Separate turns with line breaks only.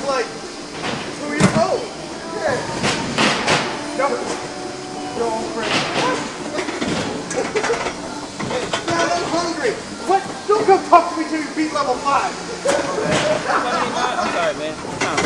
like 2 years old. Yeah. No. Yo, I'm crazy. Man, I'm hungry. What? Don't come talk to me till you beat level 5.
I'm sorry, man.